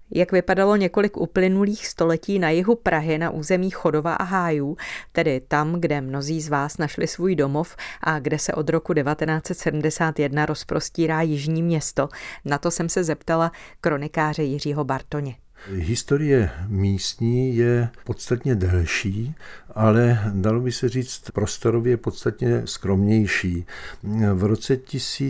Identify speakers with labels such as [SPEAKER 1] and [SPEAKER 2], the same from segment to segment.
[SPEAKER 1] Jak vypadalo několik uplynulých století na jihu Prahy na území Chodova a Hájů, tedy tam, kde mnozí z vás našli svůj domov a kde se od roku 1971 rozprostírá jižní město, na to jsem se zeptala kronikáře Jiřího Bartoně.
[SPEAKER 2] Historie místní je podstatně delší, ale dalo by se říct prostorově podstatně skromnější. V roce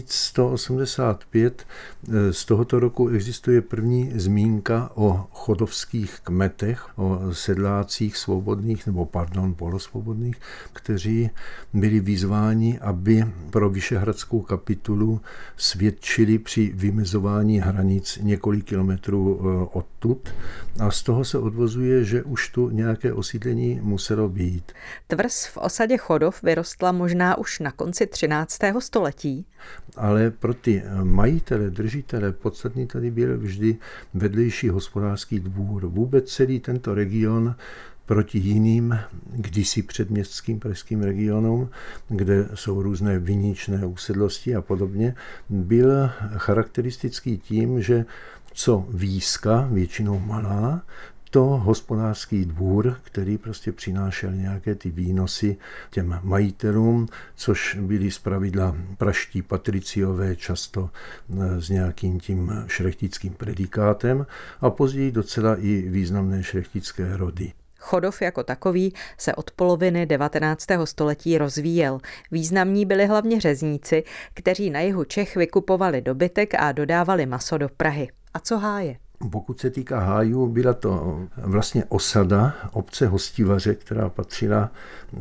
[SPEAKER 2] 1185 z tohoto roku existuje první zmínka o chodovských kmetech, o sedlácích svobodných, polosvobodných, kteří byli vyzváni, aby pro Vyšehradskou kapitulu svědčili při vymezování hranic několik kilometrů odtud. A z toho se odvozuje, že už tu nějaké osídlení muselo být.
[SPEAKER 1] Tvrz v osadě Chodov vyrostla možná už na konci 13. století.
[SPEAKER 2] Ale pro ty majitele, držitele podstatný tady byl vždy vedlejší hospodářský dvůr. Vůbec celý tento region proti jiným, kdysi předměstským pražským regionům, kde jsou různé viničné usedlosti a podobně, byl charakteristický tím, že co výska, většinou malá, to hospodářský dvůr, který prostě přinášel nějaké ty výnosy těm majitelům, což byli zpravidla praští patriciové, často s nějakým tím šlechtickým predikátem a později docela i významné šlechtické rody.
[SPEAKER 1] Chodov jako takový se od poloviny 19. století rozvíjel. Významní byli hlavně řezníci, kteří na jihu Čech vykupovali dobytek a dodávali maso do Prahy. A co Háje?
[SPEAKER 2] Pokud se týká Hájů, byla to vlastně osada obce Hostivaře, která patřila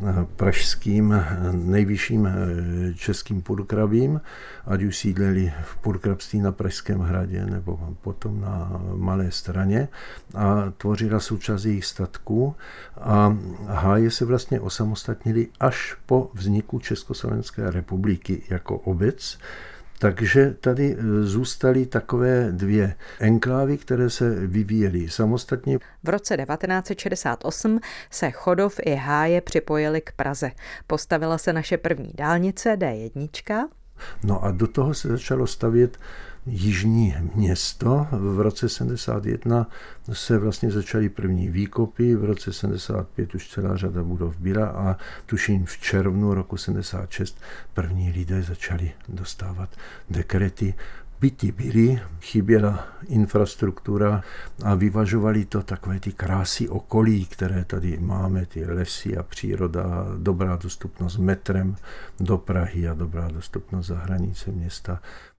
[SPEAKER 2] pražským nejvyšším českým purkrabím, ať už sídleli v purkrabství na Pražském hradě nebo potom na Malé Straně a tvořila součást jejich statků. A Háje se vlastně osamostatnili až po vzniku Československé republiky jako obec. Takže tady zůstaly takové dvě enklávy, které se vyvíjely samostatně.
[SPEAKER 1] V roce 1968 se Chodov i Háje připojili k Praze. Postavila se naše první dálnice D1.
[SPEAKER 2] No a do toho se začalo stavět jižní město. V roce 71 se vlastně začaly první výkopy, v roce 75 už celá řada budov byla a tuším v červnu roku 76 první lidé začali dostávat dekrety. Byty byly, chyběla infrastruktura a vyvažovali to takové ty krásy okolí, které tady máme, ty lesy a příroda, dobrá dostupnost metrem do Prahy a dobrá dostupnost za hranice města.